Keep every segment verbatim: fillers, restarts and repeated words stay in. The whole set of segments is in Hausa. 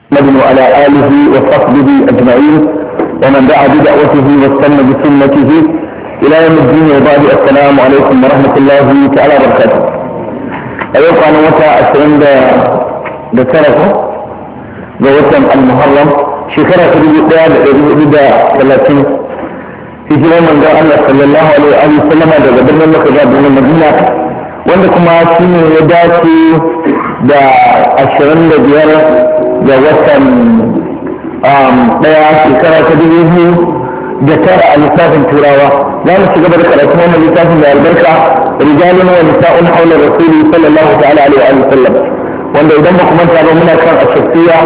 محمد وعلى آله وصحبه أجمعين ومن دعا بدعوته واستنى بسنته إلى يوم الدين وبعد. السلام عليكم ورحمة الله تعالى وبركاته. أيوة أنا وتا أسرين بسرعة بوتم المحرم شكرا تريد قيادة إذا ثلاثين في جرم من دعا الله صلى الله عليه وسلم هذا قدرنا لك جاب من المدينة وعندكم عاصين يداتي دا أسرين بيارة da watan daya shekara ta dubu biyu da tara a lissafin turawa. za mu ci gaba da karatu wannan littafin da albarka rijalun wa nisa'un haula rasuli sallallahu ta'ala alaihi wa sallam, wanda idan ba kuma ta ba muna kan ashafiya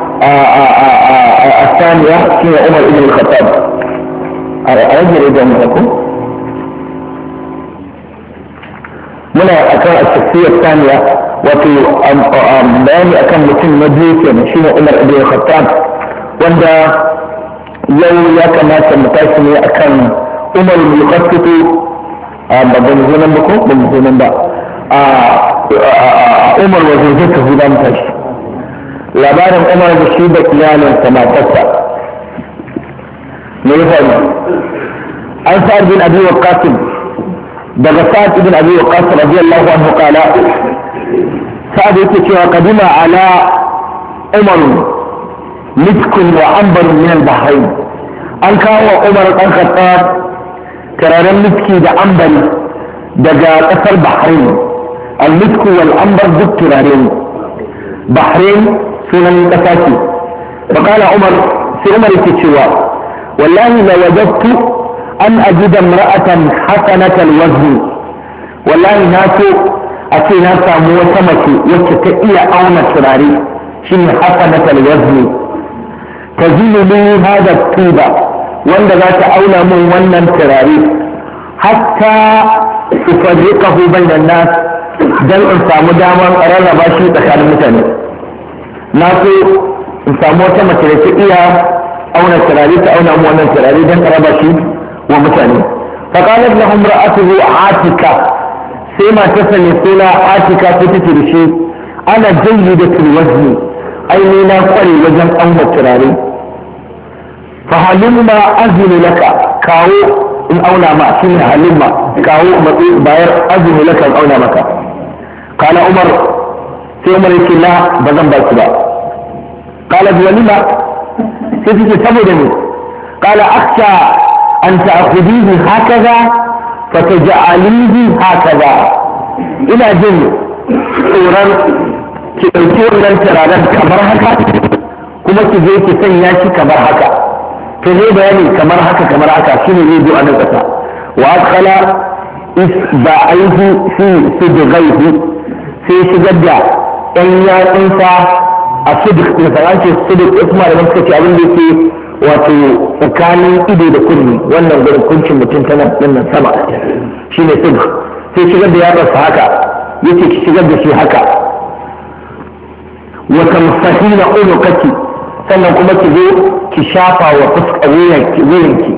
a saniya shine Umar ibn al-Khattab. a rage rijan mu ko muna akan ashafiya saniya wato bayani akan mutum na biyu kenan shine Umar ibn Khattab, wanda yau ya kamata mu tashi ne akan Umar ibn Khattab a babban zunan ba ko ban zunan ba a Umar wa zai ta huda mu tashi labarin Umar da shi da iyalin sa matarsa ne ya faru. an Sa'ad bin Abi Waqqas daga Sa'ad bin Abi Waqqas radiyallahu anhu qala sa'ad yake cewa kadima ala umar miskun wa ambar min al-bahrain, an kawo umar dan khattab turaren miski da ambari daga kasar bahrain. al-misku wal ambar duk turare ne. bahrain sunan kasa ce. faqala umar sai umar yake cewa wallahi la wajadtu an ajida imra'atan hasanat al-wazn, wallahi na so a ce na samu wata mace wacce ta iya auna turare shi ne hasanat alwazni ta zilili hada tuba, wanda za ta auna min wannan turare hatta tufarriqahu bainan nas, dan in samu damar rarraba shi tsakanin mutane. na so in samu wata mace da ta iya auna turare ta auna min wannan turare dan raba shi wa mutane. faqalat lahum ra'atuhu atika, sai matarsa mai suna atika ta take da shi ana jayi da turwazi, aini na kware wajen auna turare. fa halimma azumi laka, kawo in auna ma shi ne halimma, kawo matsi bayar azumi laka in auna maka. kala umar sai umar yake la ba zan ba ki ba. kala walima sai take saboda ne. kala aksha an ta'khudihi hakaza fataj'alihi hakaza, ina jin tsoron ki ɗauki wannan turaren kamar haka kuma ki je ki sanya shi kamar haka. to ne bayani kamar haka kamar haka shine zai zo a nan ƙasa. wa adkhala isba'aihi fi sidghaihi, sai shigar da ɗan yatsunsa a sidq ne sai ce sidq isma da suka ce abin da yake wato tsakanin ido da kunni, wannan gurin kuncin mutum tana nan sama shine sidq. sai shigar da yatsarsa haka yace ki shigar da shi haka. wa tamsahina ulukaki, sannan kuma ki zo ki shafa wa fuska wuyanki.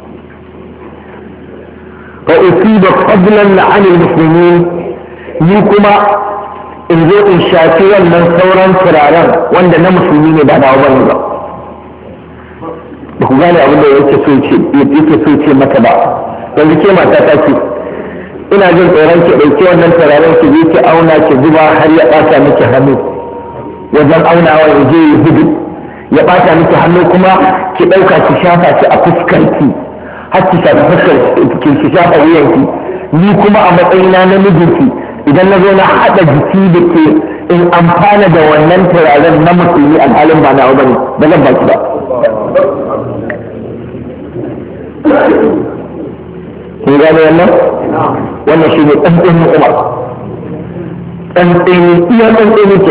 fa usiba fadlan an almuslimin, ni kuma in zo in shafi wannan sauran turaren wanda na musulmi ne ba dawo bane ba. ba ku gane abin da yake so ce yake so ce mata ba. yanzu ke mata ta ce ina jin tsoron ki ɗauki wannan turaren ki je ki auna ki zuba har ya ɓata miki hannu wajen aunawa ya je ya gudu ya ɓata miki hannu, kuma ki ɗauka ki shafa ki a fuskarki har ki shafa fuskar ki shafa wuyanki. ni kuma a matsayina na mijinki idan na zo na haɗa jiki da ke in amfana da wannan turaren na musulmi alhalin ba na bane ba zan baki ba. kun gane wannan? wannan shi ne ɗanɗan umar, ɗanɗan iya ɗanɗan ke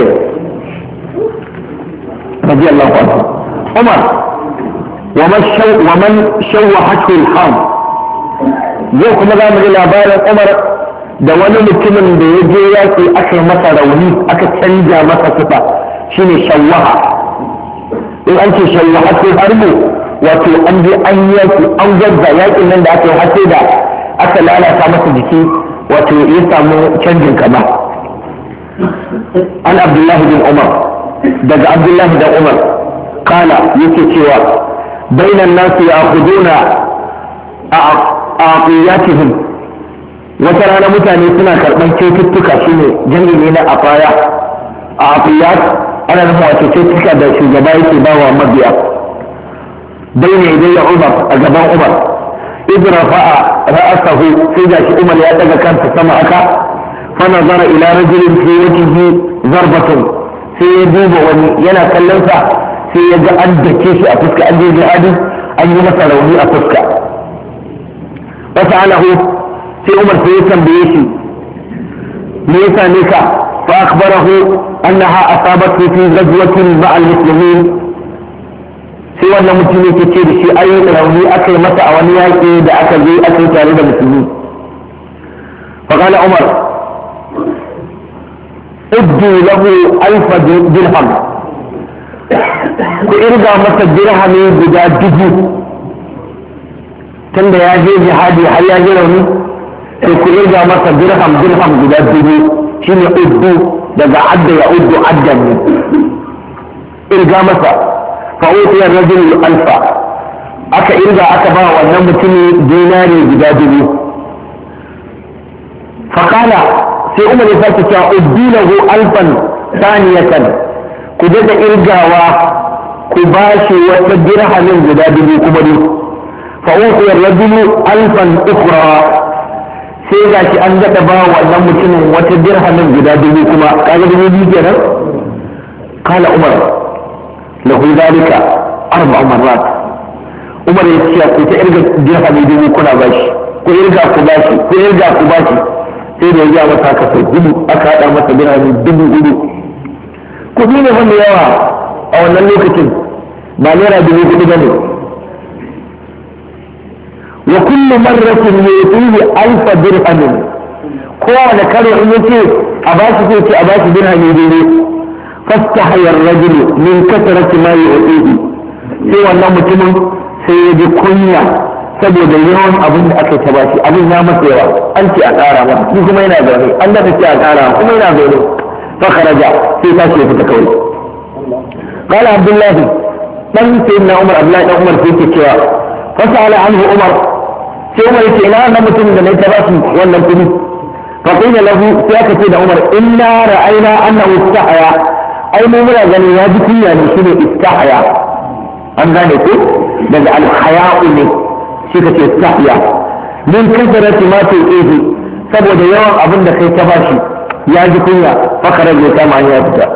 rabi Allah wa umar wa man shawwa hakul ham. yau kuma za mu ji labarin umar da wani mutumin da ya je yaƙi aka masa rauni aka canja masa sifa shine shawwaha. in an ce shawwaha ko harbu wato an je an yaki an gazza yaƙin nan da aka yi hace da aka lalata masa jiki wato ya samu canjin kama. an abdullahi bin umar daga Abdullahi da Umar kala yake cewa bainan nasu ya'khuduna a'aqiyatihim, wata rana mutane suna karɓar kyaututtuka shine jami'i ne na afaya. a'aqiyat ana nufin wato kyaututtuka da shugaba yake ba wa mabiya. baina yadayya Umar, a gaban Umar, idh rafa'a ra'sahu, sai da shi Umar ya daga kansa sama haka, fa nazara ila rajulin fi wajhihi zarbatun, sai ya duba wani yana kallon sa, sai ya ga an dake shi a fuska, an je jihadi an yi masa rauni a fuska. fasa'alahu, sai Umar sai ya tambaye shi me yasa ne ka, fa akhbarahu annaha asabathu fi ghazwatin ma'al muslimin, sai wannan mutum yake ce da shi ai rauni aka yi masa a wani yaƙi da aka je aka yi tare da musulmi. fa qala Umar uddu lahu alf dirham, ku irga masa dirhami guda dubu, tunda ya je jihadi har ya je rauni, to ku irga masa dirham dirham guda dubu, shine uddu daga adda ya uddu addan ne, irga masa. fa utiya rajul alfa, aka irga aka ba wannan mutumi dinari guda dubu. fa qala, sai Umar ya sake cewa uddu lahu alfan saniyatan, ku daga irgawa ku bashi wata dirhamin guda dubu kuma ne. fa utiya rajul alfan ukhra, sai ga shi an daɗa ba wannan mutumin wata dirhamin guda dubu kuma, kaga dubu biyu kenan. kala Umar lahu zalika arba marrat, Umar ya ce ku ta irga dirhami dubu kuna bashi, ku irga ku bashi, ku irga ku bashi, sai da ya masa haka sai dubu, aka haɗa masa dirhami dubu hudu. kuɗi ne wanda yawa a wannan lokacin, ba naira dubu hudu ba ne. wa kullu marratin yutihi alfa dirhamin, kowane karo in yace a bashi sai ce a bashi dirhami dubu. fastahaya ar-rajulu min kasrati ma yu'tihi, sai wannan mutumin sai ya ji kunya saboda yawan abin da aka ta bashi, abin ya masa yawa, an ce a ƙara masa, shi kuma yana zaune, an da ce a ƙara kuma yana zaune. fa kharaja, sai ta ce fita kawai. qala Abdullahi dan sayyidina Umar, Abdullahi dan Umar sai ke cewa fasala anhu Umar, sai Umar yake ina wannan mutumin da nayi ta bashi wannan kudi. fa qila lahu, sai aka ce da Umar inna ra'ayna annahu istahya, ai mu muna ganin ya ji kunya ne, shine istahya, an gane ko daga alhaya'u ne, shi kace istahya min kasarati ma tu'ihi, saboda yawan abin da kai ta bashi ya ji kunya. fa kharaja kama ya fita.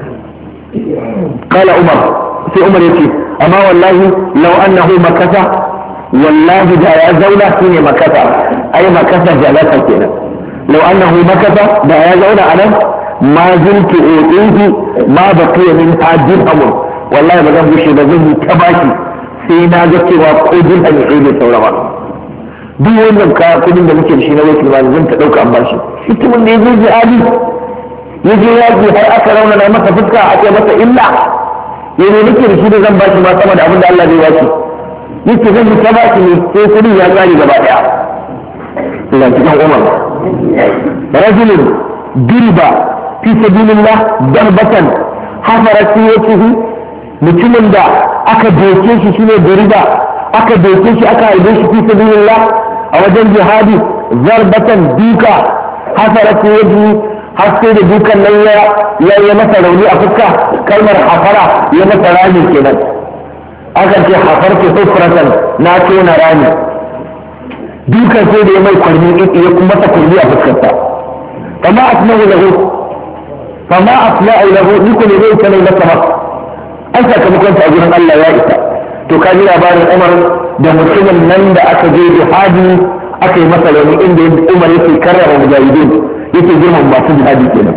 qala Umar, sai Umar yace amma wallahi law annahu makasa, wallahi da ya zauna shine makasa, ai makasa jalasa kenan. law annahu makasa, da ya zauna anan ma zuntu u'ihi ma baqiya min ajin amr, wallahi ba zan bushe ba, zan yi ta bashi sai na ga cewa ko jin an yi da saurawa. duk wannan ka kudin da muke da shi na wakil ba zan ta dauka an bashi. mutumin da ya je jihadi ya je yaji har aka raunana masa fuska, ake masa illa, ya ne nake da shi da zan bashi ma sama da abin da Allah zai bashi, yake zan yi ta bashi ne sai kudin ya tsari gaba daya. ina cikin Umar rajulun dirba fi sabilillah darbatan hafarat fi wajhihi, mutumin da aka doke shi shine dirba, aka doke shi aka haife shi fi sabilillah a wajen jihadi, zarbatan duka, hafarat fi wajhihi, har sai da dukan nan ya ya masa rauni a fuska. kalmar hafara ya masa rami kenan, aka ce hafarki hufratan, na tona rami. dukan sai da ya mai kwarmi ya kuma masa kwarmi a fuskarsa. fama asma'u lahu fama asma'u lahu ni ko ne zai sanai masa ba, an sakamakon ta a gurin Allah ya isa. to ka ji labarin Umar da mutumin nan da aka je jihadi aka yi masa rauni, inda Umar yake karrama mujahidin, yake girman masu jihadi kenan.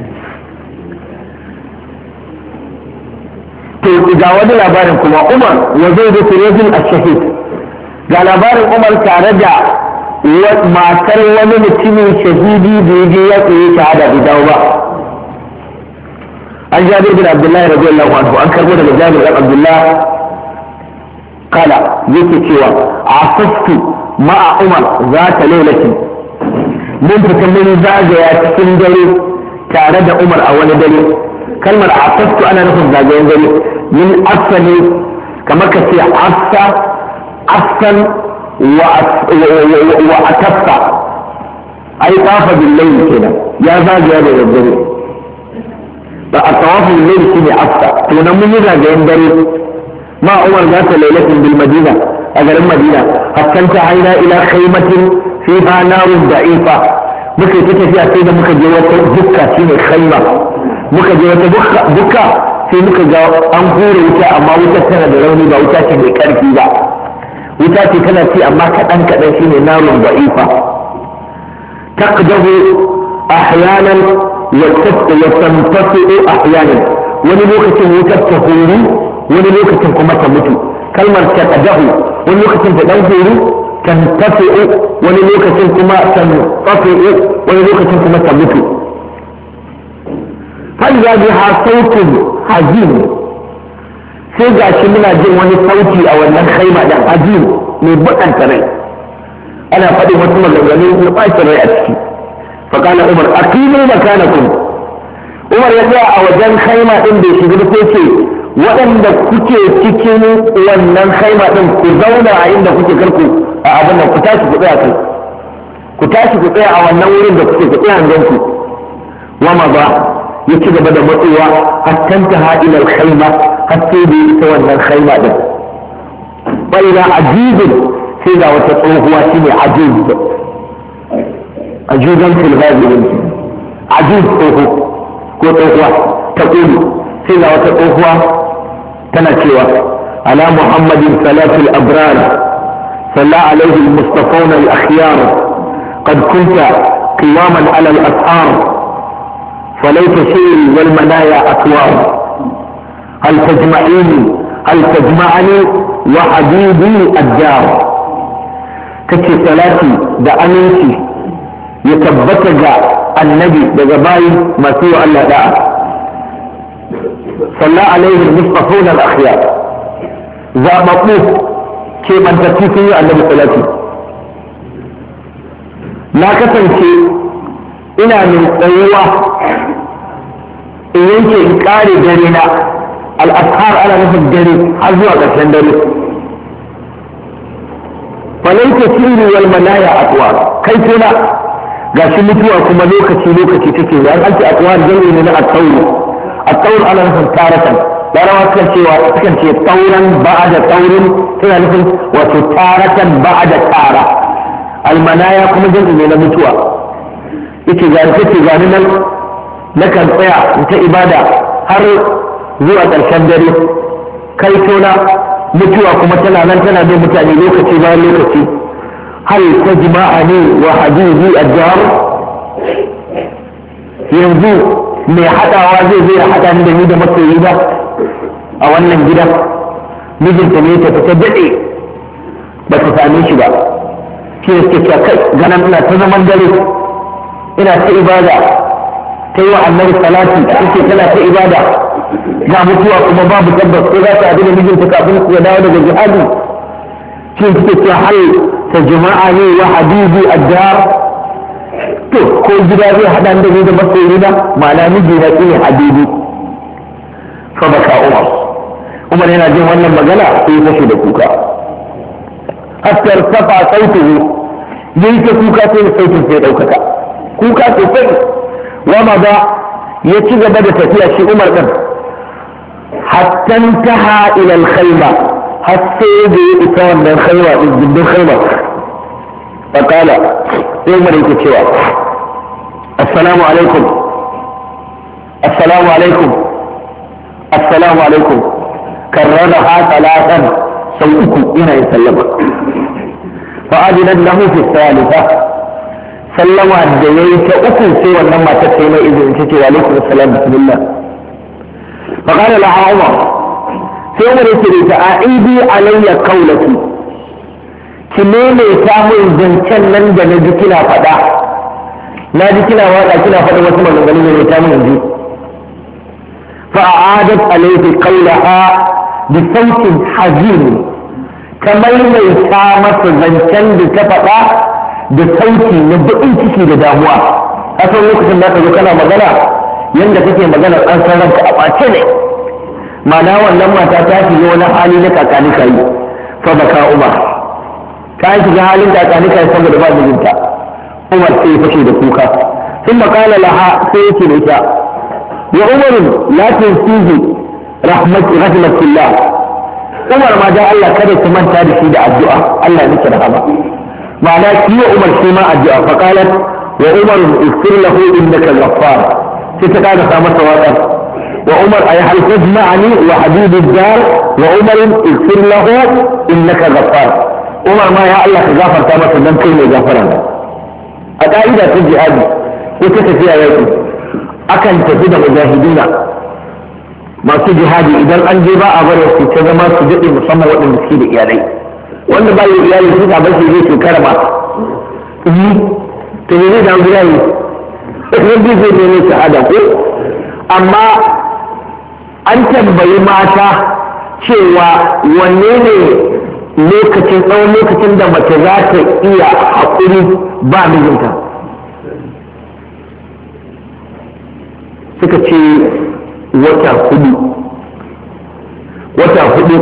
to ga wani labarin kuma Umar ya zai da sirajin ash-shahid, ga labarin Umar tare da matar wani mutumin shahidi da ya je ya tsaye shahada bai dawo ba. an Jabir bin Abdullahi radiyallahu anhu, an karbo daga Jabir bin Abdullah kala yake cewa asastu ma'a Umar za ta lailatin, mun fita mun zagaya cikin dare tare da Umar a wani dare. kalmar asastu ana nufin zagayen gari min asa ne kamar ka ce asa asan wa ataffa ai tafa billahi kenan ya zagaya da daddare ba a tawafin billahi shine asa to nan mun yi zagayen dare ma umar za ta lailatin bil madina a garin madina hakan ta haina ila khaymatin fiha narun da'ifa muka yi tafiya sai da muka je wata bukka shine khayma muka je wata bukka sai muka ga an hore wuta amma wuta tana da rauni ba wuta ce mai karfi ba wuta ce tana ci amma kaɗan kaɗan shine narun da'ifa taqdahu ahyanan wa tantafi'u ahyanan wani lokacin wutar ta horo wani lokacin kuma ta mutu kalmar taqdahu wani lokacin ta dan horo tantafi'u wani lokacin kuma tantafi'u wani lokacin kuma ta mutu فإذا بها صوت حزين sai ga shi muna jin wani sauti a wannan khaima da ajin mai bakanta rai ana faɗin wasu maganganu na ɓacin rai a ciki faƙala umar aqimu makanakum umar ya tsaya a wajen khaima ɗin da shiga da ce waɗanda kuke cikin wannan khaima ɗin ku zauna a inda kuke karku a abin nan ku tashi ku tsaya kai ku tashi ku tsaya a wannan wurin da kuke ku tsaya an ganku wama ba ya ci gaba da matsuwa hatta ta ila al-khayma hatta da ita wannan khayma din fa ila ajizun sai ga wata tsohuwa shine ajiz ajizan fil ghazin ajiz tsoho ko tsohuwa ta kulu sai ga wata tsohuwa tana cewa ala muhammadin salatul abrar salla alaihi al-mustafawun al-akhyar قد كنت قواما على الأسعار فليت شيري والمنايا أكوار هل تجمعيني هل تجمعني وحبيبي الدار كتش ثلاثي دا أمنتي يتبتج النبي دا جباي ما سوى الله داء صلى عليه المصطفون الأخيار ذا مطلوب كيف أن تكفي النبي ثلاثي لا كتنشي ina min tsayuwa in yanke in kare dare na al'ashar ana nufin dare har zuwa ƙarshen dare falaita sirri wal manaya atwa kai tuna gashi mutuwa kuma lokaci lokaci take da an ce atwa jami'i ne na at-tawr at-tawr ana nufin taratan larawa kan cewa kan ce tauran ba'da taurin tana nufin wato taratan ba'da tara al-manaya kuma jami'i ne na mutuwa yake ga take gani nan na kan tsaya ta ibada har zuwa ƙarshen dare kai tona mutuwa kuma tana nan tana bin mutane lokaci bayan lokaci hal ta jima'a ne wa habibi ajjar yanzu mai haɗawa zai zai haɗa ni da ni da masoyi ba a wannan gidan mijinta ne ta fita daɗe ba ta same shi ba shi ne suke cewa kai ganan ina ta zaman dare ina ta ibada ta yi wa annabi salati take tana ta ibada ga mutuwa kuma babu tabbas ko za ta haɗu da mijinta kafin ya dawo daga jihadi shi suke cewa hal ta jama'a ne wa habibi addar to ko gida zai haɗa da ni da masoyi na ma'ana miji na shine habibi fa baka umar umar yana jin wannan magana sai ya fashe da kuka hatta safa sautuhu yayi ta kuka sai sautin sai ɗaukaka kuka sosai wama ba ya ci gaba da tafiya shi umar ɗin hatta taha ila al-khayma har sai da ya isa wannan khayma din gindin khayma fakala sai umar yake cewa assalamu alaikum assalamu alaikum assalamu alaikum karraraha talatan sau uku ina yin sallama fa'adinan lahu fi thalitha sallama da ya yi ta uku sai wannan matar ta yi mai izinin ta ce wa alaikum assalam bismillah fa qala laha umar sai umar yake da ta aidi alayya qawlaki ki mene ta mun zancen nan da na ji kina faɗa na ji kina waka kina faɗa wasu maganganu ne ta mun ji fa a'adat alayhi qawlaha bi sautin hazin kamar mai ta masa zancen da ta faɗa da sauti na baƙin ciki da damuwa a san lokacin da ka zo kana magana yanda kake maganar an san ranka a ɓace ne. ma'ana wannan mata ta shiga wani hali na kakani kai fa baka umar ta shiga halin kakani kai saboda ba mijinta. umar sai ya fashe da kuka sun makala laha sai yake da ita ya umarin la tunsihi rahmatullah umar ma da Allah kada ki manta da shi da addu'a Allah ya miki rahama. ma'ana shi ya umar shi ma addu'a fa qalat wa umar ighfir lahu innaka ghaffar sai ta kada sa masa wada wa umar ay hal tajma'ani wa habib ad-dar wa umar ighfir lahu innaka ghaffar. umar ma ya Allah ka gafarta masa dan kai ne gafara. a ka'ida ta jihadi ko ta tafiya yaki akan tafi da mujahidina masu jihadi idan an je ba a bari su ta zama su daɗe musamman waɗanda suke da iyalai wanda ba yi iyali su ka bashi zai shekara ma yi to ne zai dawo gida ne wanda zai nemi shahada ko amma an tambayi mata cewa wanne ne lokacin tsawon lokacin da mace za ta iya haƙuri ba mijinta suka ce wata hudu wata hudu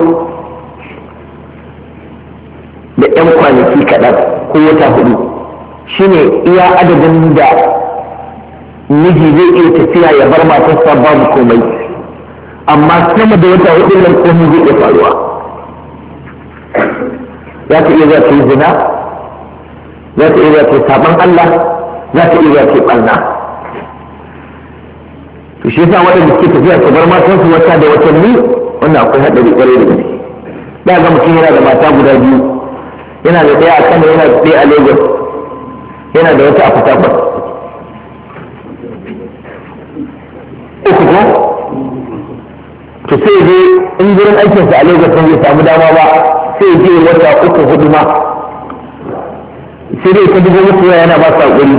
da yan kwanaki kaɗan ko wata hudu shine iya adadin da miji zai iya tafiya ya bar matarsa babu komai amma sama da wata hudu nan komai zai iya faruwa. za ta iya za ta yi zina za ta iya za ta yi saban Allah za ta iya za ta yi ɓarna. to shi yasa waɗanda suke tafiya su bar matansu wata da watanni wannan akwai haɗari ƙwarai da gaske. da ga mutum yana da mata guda biyu yana da ɗaya a Kano yana da ɗaya a Lagos yana da wata a Port Harcourt uku ko to sai je in gurin aikinsa a Lagos sun zai samu dama ba sai je wata uku hudu ma sai dai ta dubo musu yana ba sa hakuri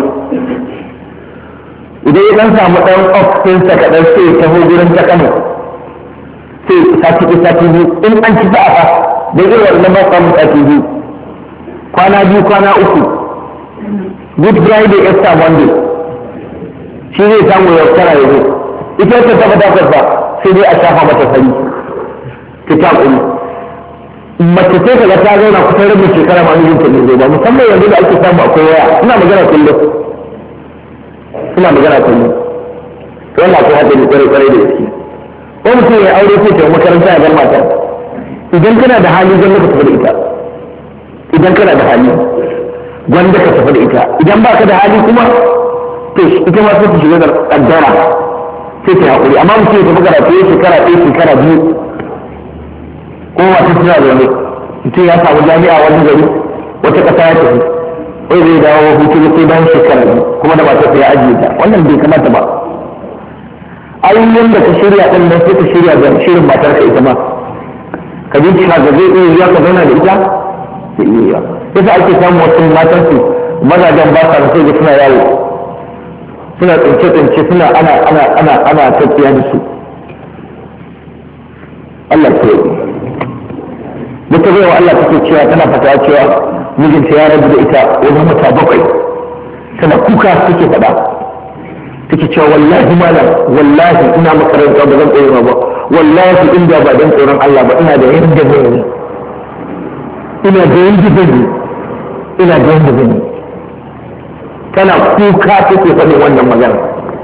idan ya dan samu dan off din sa kadan sai ta ho gurin ta Kano sai sati ko sati biyu in an ci sa'a fa da irin wannan ba samu sati biyu kwana biyu kwana uku good friday extra monday shi zai samu ya tsara yau ita ta tabbata ba sai dai a shafa mata fari ta takuri mace ce ka ga ta zauna kusan rabin shekara ma mijinta ne zai ba musamman yanzu da ake samu akwai waya ina magana kullum suna magana kullum to wannan akwai hadari kwarai kwarai da gaske ko mutum ya aure ko ta makaranta ya bar mata idan kana da hali gwanda ka tafi da ita idan kana da hali gwanda ka tafi da ita idan ba ka da hali kuma to ita ma sai ta shiga da kaddara sai ta haƙuri amma mutum ya tafi karatu ya shekara ɗaya shekara biyu ko masu suna zaune mutum ya samu jami'a wani gari wata ƙasa ya tafi wai zai dawo hutu da sai bayan shekara biyu kuma da matarsa ya ajiye ta wannan bai kamata ba ayyukan da ka shirya ɗin nan sai ka shirya da shirin matarka ita ma ka ji cewa ga zai iya yiwa ka zauna da ita zai iya yiwa yasa ake samun wasu matarsu mazajen ba sa sai ga suna yawo suna tsince-tsince suna ana ana ana ana tafiya da su Allah ke yi duka zai wa Allah take cewa tana fatawa cewa mijinta ya rabu da ita wajen mata bakwai tana kuka take faɗa take cewa wallahi malam wallahi ina makaranta ba zan koyi ba wallahi inda ba dan tsoron Allah ba ina da yanda zan yi ina da yanda zan yi ina da yanda zan yi tana kuka take faɗin wannan magana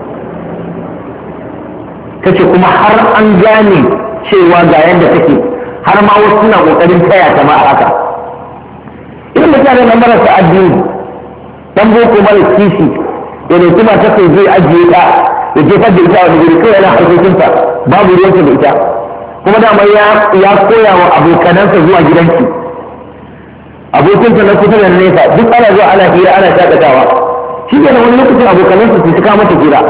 tace kuma har an gane cewa ga yanda take har ma wasu suna kokarin taya ta ma haka idan mutane na marasa addini dan boko mara kishi ya ne kuma ta kai zai ajiye ta ya jefar da ita wani guri kai yana harkokinsa babu ruwansa da ita kuma dama ya koya wa abokanansa zuwa gidanki abokinsa na kusa da nesa duk ana zuwa ana hira ana shakatawa shi ke da wani lokacin abokanansa su cika mata hira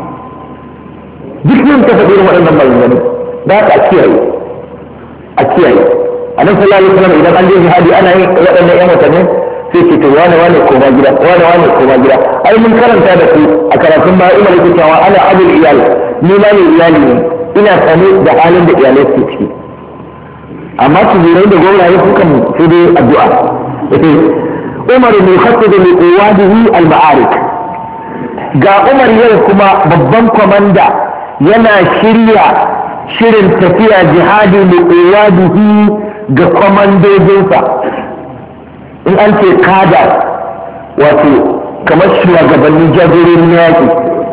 duk yin ta faɗi waɗannan maganganu da haka a kiyaye a kiyaye a nan sallallahu alaihi wasallam idan an je jihadi ana yin waɗannan ƴan watanni sai ce to wane wane koma gida wane wane koma gida ai mun karanta da ku a karatun ba ina da cewa ana abul iyal ni ma ne iyali ne ina sane da halin da iyalai suke ciki amma su zurai da gwamnati su kan su dai addu'a yace Umar bin Khattab li qawadihi al-ma'arik ga Umar yau kuma babban kwamanda yana shirya shirin tafiya jihadi da iwadihi ga kwamandojinsa. In an ce kada wato kamar shugabannin jagororin yaƙi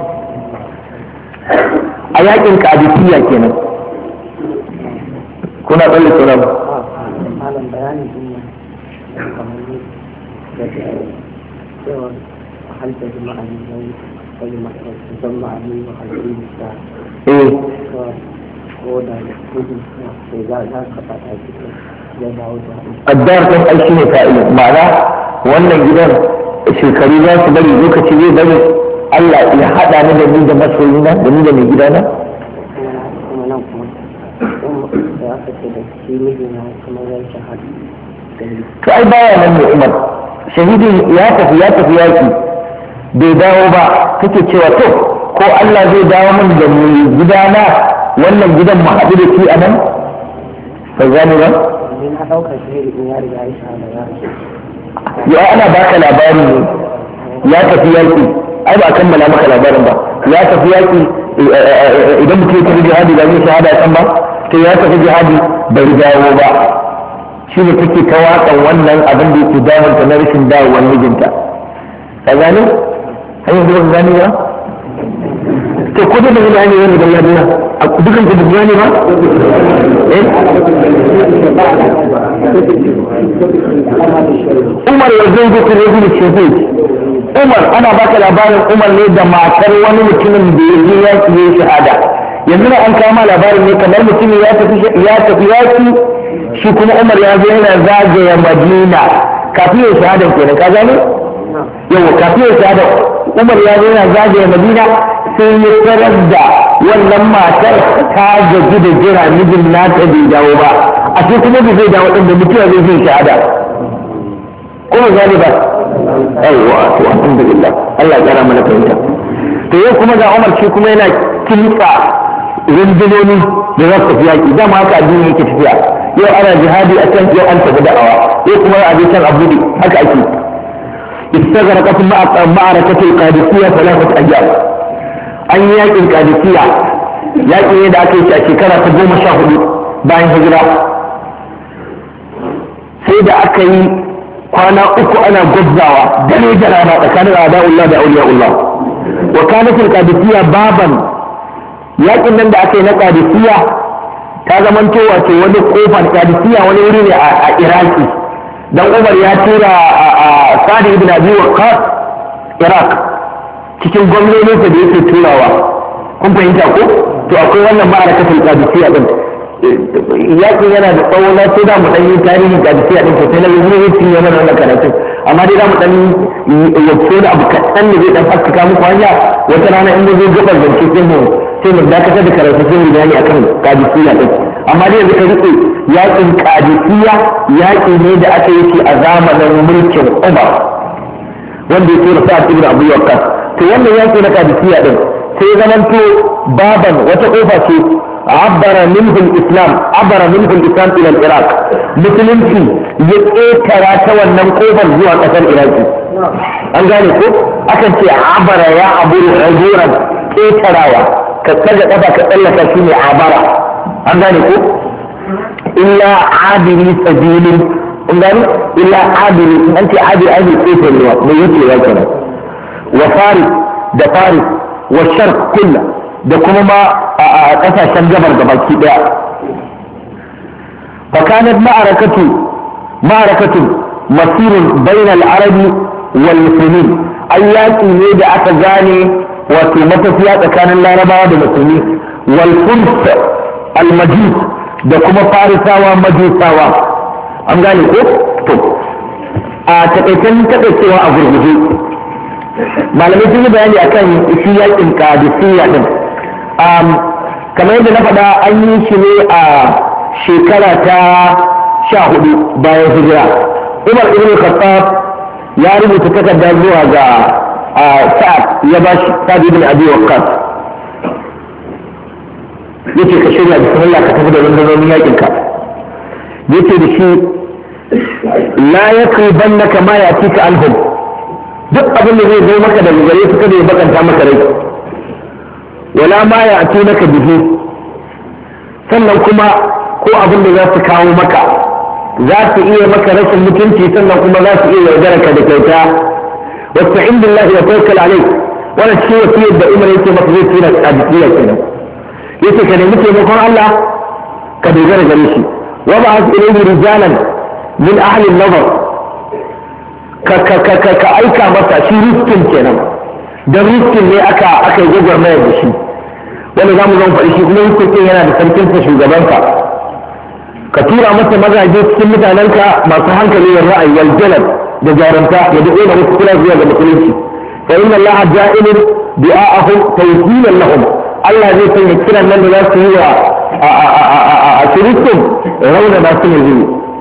a yaƙin kadisiya kenan. kuna tsalle suna ba addar kan aiki ne fa'ilin ma'ana wannan gidan shekaru za su bari lokaci zai bari Allah ya haɗa ni da ni da masoyina da ni da mai gidana to ai baya nan ne Umar shahidin ya tafi ya tafi yaki bai dawo ba kake cewa to ko Allah zai dawo min da mai gidana wannan gidan mu haɗu da shi a nan ba gani ba ya ana baka labari ne ya tafi yaki ai ba kammala maka labarin ba ya tafi yaki idan mutum ya tafi jihadi ba zai shahada kan ba to ya tafi jihadi bai dawo ba shi ne take ta waƙan wannan abin da yake damunta na rashin dawowar mijinta ka gane hanyar zuwa gane ba to ko da gane ne yana da lafiya a dukkan ku da gane ba eh Umar ya zai zo kare da shi Umar ana baka labarin Umar ne da matar wani mutumin da ya yi yaki ya shahada yanzu na an kama labarin ne kamar mutumin ya tafi ya tafi yaki shi kuma Umar ya zo yana zagaya Madina kafin ya shahada kenan ka gane yau kafin ya shahada Umar ya zo yana zagaya Madina sai ya tarar da wannan matar ta gaji da jira mijin nata bai dawo ba a ce kuma bai zai dawo din da mutuwa zai zai shahada kuma gane ba aiwa to alhamdulillah Allah ya kara mana fahimta to yau kuma ga Umar shi kuma yana kimtsa rundunoni da za su tafi yaƙi dama haka addini yake tafiya yau ana jihadi a can yau an tafi da'awa yau kuma a je can abu haka ake استغرقت معركة القادسية ثلاثة أيام أن يأتي القادسية يأتي يدعى كي شكرا تقوم شهد باين هجرة سيدة أكي قانا أكو أنا قبضاوة دلي جرانا كان أعداء الله بأولياء الله وكانت القادسية بابا يأتي من دعى كي نقادسية كذا من تواتي وني قوفا القادسية وني وريني إراكي dan Umar ya tura a Sa'd ibn Abi Waqqas Iraq cikin gwamnoninsa da yake turawa kun fahimta ko to akwai wannan ma'arakatul Qadisiyya din yakin yana da tsawo na sai da mu dan yi tarihin Qadisiyya din to sai na yi yin cin yana wannan karatu amma dai da mu dan yace da abu kaɗan da zai dan haskaka muku hanya wata rana inda zai gabar zance sai mu sai mu dakatar da karatu sai mu bayani akan Qadisiyya din amma dai yanzu ka rike yakin Qadisiyya yaki ne da aka yi shi a zamanin mulkin Umar wanda ya tura Sa'd ibn Abi Waqqas to wannan yaki na Qadisiyya din sai zamanto baban wata kofa ce عبر منه الإسلام عبر منه الإسلام إلى العراق مسلمتي يتأترى تولى قوبا زوى قتل العراقي an gane ko akan ce abara ya aburu rajuran ƙetarawa ka tsaga ƙafa ka tsallaka shi ne abara an gane ko illa abiri sabilin an gane illa abiri an ce abiri abiri ƙetarewa mai yake ya kenan wa faris da faris wa sharq kulla da kuma ma a ƙasashen gabar da baki ɗaya fakanat ma'arakatu ma'arakatu masirin bainal arabi wal musulmi an yaƙi ne da aka gane wato matafiya tsakanin larabawa da musulmi wal furs al majus da kuma farisawa majusawa an gane ko to a takaitan takaicewa a gurguje malamai sun yi bayani akan shi yaƙin qadisiyya din kamar yadda na faɗa an yi shi ne a shekara ta sha hudu bayan hijira umar ibn khattab ya rubuta takarda zuwa ga sa'ad ya ba shi sa'ad ibn abi waqqas yace ka shirya bismillah ka tafi da rundunonin yakin ka yace da shi la yakribannaka ma yatika anhum duk abin da zai zo maka daga gare su kada ya bakanta maka rai wala ma ya ake naka bihi sannan kuma ko abin da za su kawo maka za su iya maka rashin mutunci sannan kuma za su iya yaudara ka da kyauta wasta'in billahi wa tawakkal alayh wannan shi wasiyar da Umar yake maka zai tura qadisiyya kenan yace ka nemi taimakon Allah ka dogara gare shi wa ba'ath ilayhi rijalan min ahli an-nazar ka ka ka ka aika masa shi riskin kenan dan riskin ne aka aka yi gwagwarmayar da shi wanda za mu zan faɗi shi kuma riskin yana da sarkinsa shugabanka ka tura masa mazaje cikin mutanenka masu hankali da ra'ayi wal jalal da jarumta da duk wani wasu kula zuwa ga musulunci fa inna allaha ja'ilun du'a'ahum tawfilan lahum Allah zai sanya kiran nan da za su yi wa a shirikun rauna na su ne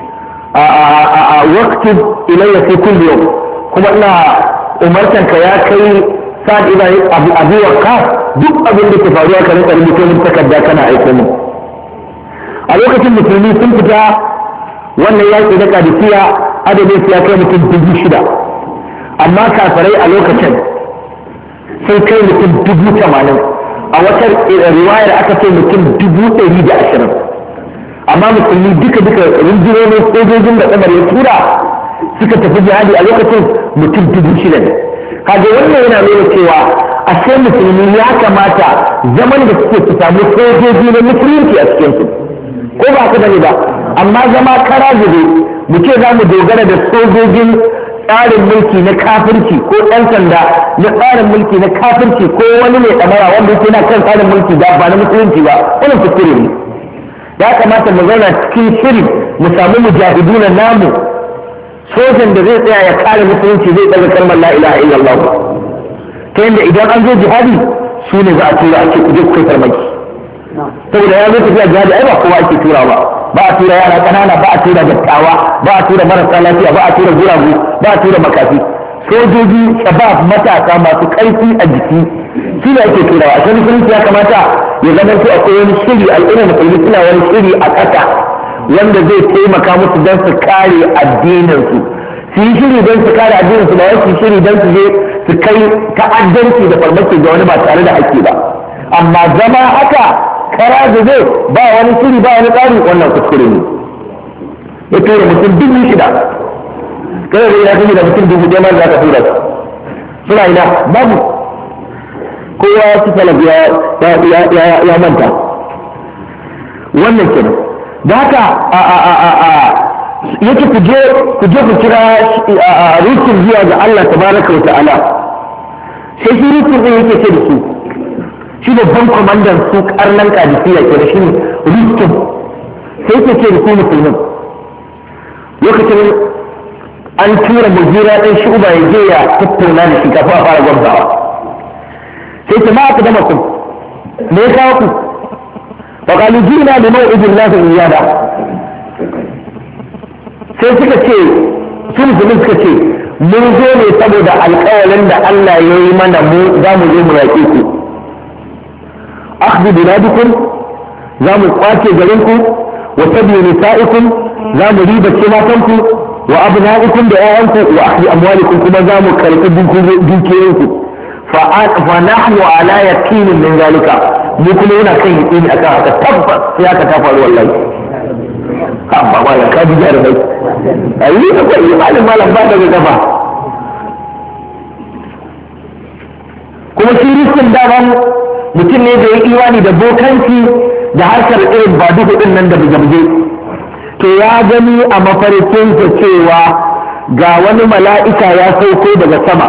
a waqtin ilayya fi kulli yawm kuma ina umartan ka ya kai sa'ad ina abu abu wakka duk abin da ke faruwa ka rinka rubuta min takarda kana aiko min a lokacin musulmi sun fita wannan yaƙi na kadisiya adadin su ya kai mutum dubu shida amma kafirai a lokacin sun kai mutum dubu tamanin a wata riwayar aka ce mutum dubu ɗari da ashirin amma musulmi duka duka rundunonin sojojin da tsamar ya tura suka tafi jihadi a lokacin mutum dubu shida ne kaga wannan yana nuna cewa ashe musulmi ya kamata zaman da suke su samu sojoji na musulunci a cikinsu ko ba ka bane ba amma zama kara zube mu ce za mu dogara da sojojin tsarin mulki na kafirci ko ɗan sanda na tsarin mulki na kafirci ko wani mai ɗamara wanda yake na kan tsarin mulki da ba na musulunci ba wannan kuskure ne ya kamata mu zauna cikin shiri mu samu mujahiduna namu sojan da zai tsaya ya kare musulunci zai tsaya kalmar la ilaha illallah ta yadda idan an zo jihadi su ne za a tura ake kuje ku kai farmaki saboda ya zo tafiya jihadi ai ba kowa ake tura ba ba a tura yara kanana ba a tura dattawa ba a tura marasa lafiya ba a tura guragu ba a tura makafi sojoji shabab matasa masu karfi a jiki su ne ake turawa a kan musulunci ya kamata ya zama su akwai wani shiri al'ummar musulmi suna wani shiri a ƙasa wanda zai taimaka musu don su kare addininsu su yi shiri don su kare addininsu ba wasu shiri don su je su kai ta'addanci da farmaki ga wani ba tare da haƙƙi ba amma zama haka kara da zai ba wani shiri ba wani tsari wannan kuskure ne ya tura mutum dubu shida kada da ya fi da mutum dubu ɗaya ma za ka tura su suna ina babu kowa ya ci talab ya manta wannan kenan da haka yake ku je ku kira rikin zuwa ga Allah tabaraka wa ta'ala sai shi rikin ɗin yake ce da su shi babban kwamandan su karnan kadisiya ke da shi ne rikin sai ke ce da su musulmin lokacin an tura mujira ɗin shi uba ya je ya tattauna da shi kafin a fara gwamzawa sai ce ma aka dama ku me ya kawo ku وقالوا جئنا بموعد الله إيانا sai suka ce sun zumi suka ce mun zo ne saboda alƙawalin da Allah ya yi mana mu za mu zo mu yaƙe ku akhdhu biladikum za mu kwace garin ku wa tabi nisa'ikum za mu riba ce matan ku wa abna'ikum da ƴaƴanku wa akhdhi amwalikum kuma za mu karɓi dukiyoyinku fa fa nahnu ala yaqinin min zalika mu kuma yana kan yaƙini akan haka tabbas sai aka ta faru wallahi amma malam ka ji jarumai ayi akwai imanin malam ba daga gaba kuma shi riskin daban mutum ne da ya imani da bokanci da harkar irin ba duk din nan da buje-buje to ya gani a mafarkinsa cewa ga wani mala'ika ya sauko daga sama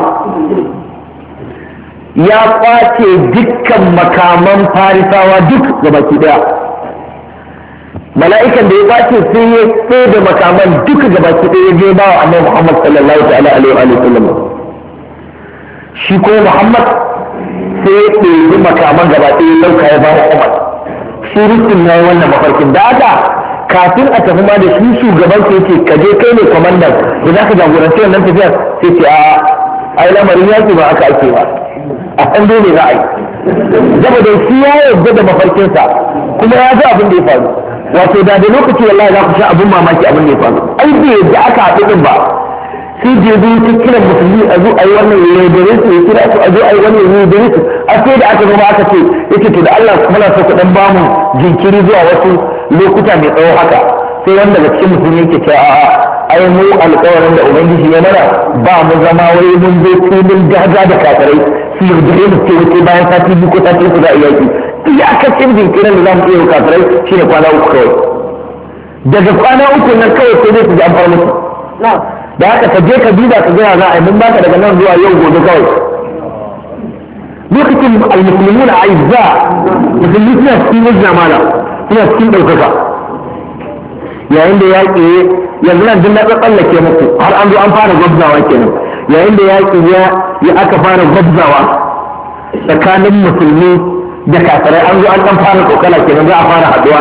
ya kwace dukkan makaman farisawa duk gabaki daya mala'ikan da ya kwace sai ya sai da makaman duka gabaki daya je ba wa annabi Muhammad sallallahu ta'ala alaihi wa sallam shi ko Muhammad sai ya ɗebi makaman gaba ɗaya ya ɗauka ya ba wa Umar shi rikin na wannan mafarkin da haka kafin a tafi ma da shi shugaban sai ce ka je kai ne kwamandan da za ka jagoranci wannan tafiyar sai ce a ai lamarin yaki ba aka ake ba a san dole za a yi saboda shi ya yarda da mafarkinsa kuma ya ga abin da ya faru wato da da lokaci wallahi za ku sha abin mamaki abin da ya faru ai bai yadda aka haɗu din ba sai je zuwa kiran musulmi a zo a yi wannan yaudare su ya kira su a zo a yi wannan yaudare su a sai da aka zama aka ce yake to da Allah muna so ku dan ba mu jinkiri zuwa wasu lokuta mai tsawo haka sai wanda daga cikin musulmi yake cewa a'a ai mu alƙawarin da ubangiji ya mana ba mu zama wai mun zo filin gaga da kafirai su yaudare mu ce wuce bayan sati biyu ko sati uku za a yaki iyakacin jinkirin da za mu iya kafirai shine kwana uku kawai daga kwana uku nan kawai sai dai su ji an fara musu da haka ka je ka duba ka gaya za a yi mun baka daga nan zuwa yau gobe kawai lokacin almusulmuna aizza musulmi suna cikin mujna mala suna cikin ɗaukaka yayin da yaƙi yanzu nan duk na tsallake muku har an zo an fara gwabzawa kenan yayin da yaƙi ya aka fara gwabzawa tsakanin musulmi da kafirai an zo an ɗan fara kokala kenan za a fara haɗuwa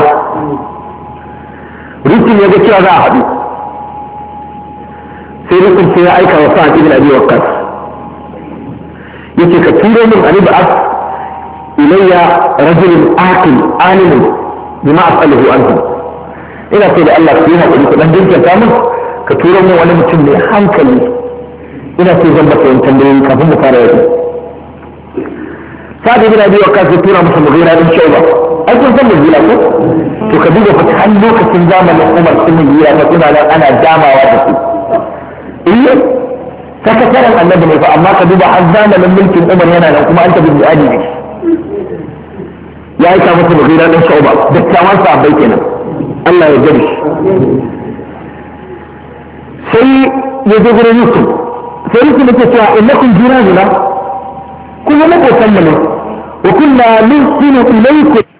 rikin ya ga cewa za a haɗu sai rikin sai ya aika wa sa'ad ibn abi waqqas yace ka turo min ani ba'at ilayya rajulun aqil alim bima as'aluhu anhu ina so da Allah ku yi hakuri ku dan dinka mun ka turo min wani mutum mai hankali ina so zan baka yin tambayoyi kafin mu fara yau sa'ad ibn abi waqqas ya tura masa mughira bin shayba ai kun san mughira ko to ka duba fa har lokacin zamanin Umar sun mughira ta kuna nan ana damawa da su iya sakataren annabi ne fa amma ka duba har zamanin mulkin Umar yana nan kuma an tabi bi'adi ne ya aika masa mughira bin shayba dattawan sahabbai kenan Allah ya gari sai ya zo gurin Yusuf sai Yusuf yake cewa innakum jiranuna kuma makotan mu ne wa kunna nusilu ilaykum